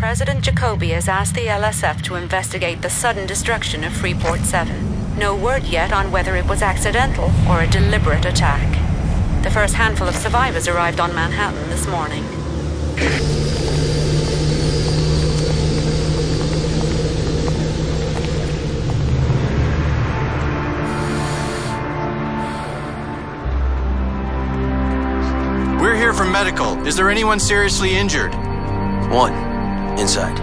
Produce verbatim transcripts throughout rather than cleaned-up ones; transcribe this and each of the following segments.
President Jacoby has asked the L S F to investigate the sudden destruction of Freeport seven. No word yet on whether it was accidental or a deliberate attack. The first handful of survivors arrived on Manhattan this morning. We're here for medical. Is there anyone seriously injured? One. Inside.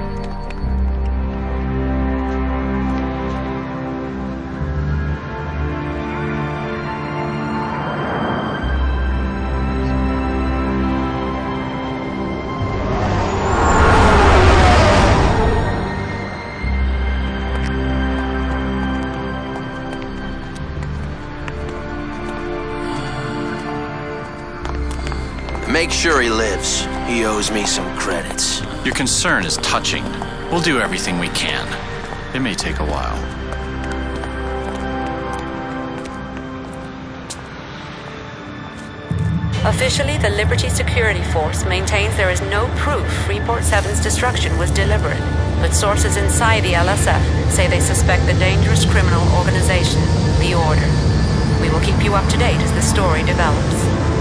Make sure he lives. He owes me some credits. Your concern is touching. We'll do everything we can. It may take a while. Officially, the Liberty Security Force maintains there is no proof Freeport seven's destruction was deliberate, but sources inside the L S F say they suspect the dangerous criminal organization, the Order. We will keep you up to date as the story develops.